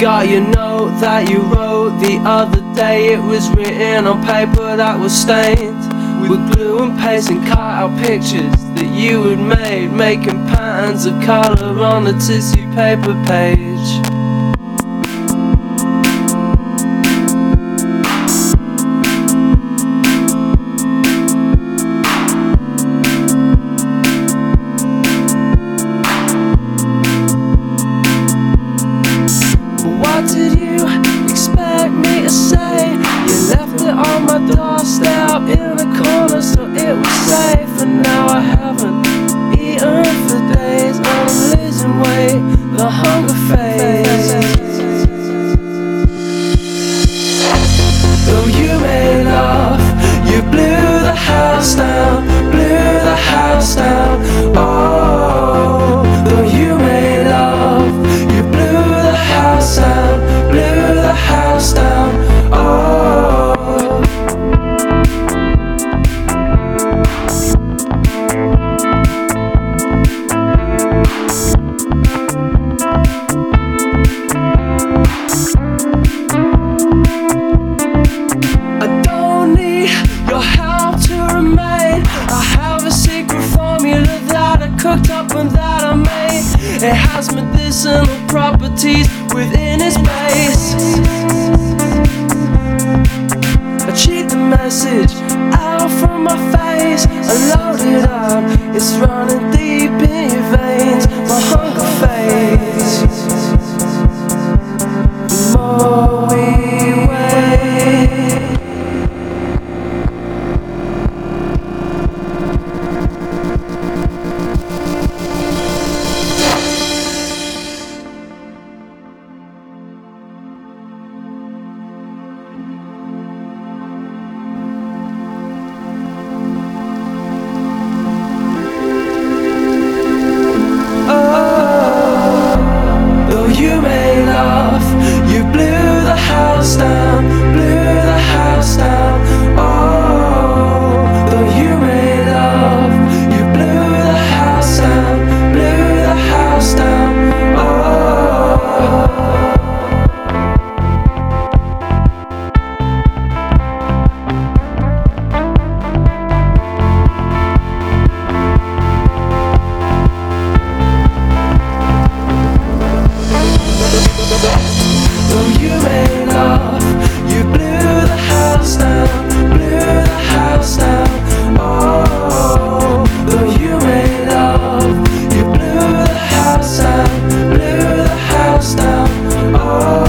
got your note that you wrote the other day. It was written on paper that was stained with glue and paste, and cut out pictures that you had made, making patterns of colour on a tissue paper page. What did you expect me to say? You left it on my doorstep in a corner so it was safe. And now I haven't eaten for days, and I'm losing weight, the hunger phase. Though you made love, you blew the house down, blew the house down. Oh, though you made love, you blew the house down, blew the house down. Oh, I don't need your help to remain. I have a secret formula that I cooked up and that I made. It has medicinal properties within its base. I cheat the message out from my face. I load it up, it's running deep in your veins. My hunger fades. The more we wait, you made love, you blew the house down, blew the house down. Oh, though you made love, you blew the house down, blew the house down. Though you made love, you blew the house down, blew the house down. Oh, though you made love, you blew the house down, blew the house down. Oh.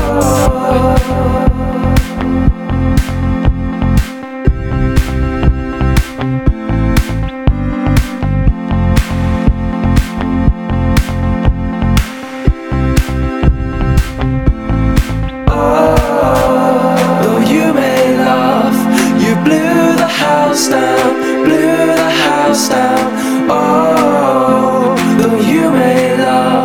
Down, blew the house down. Oh, though you made love.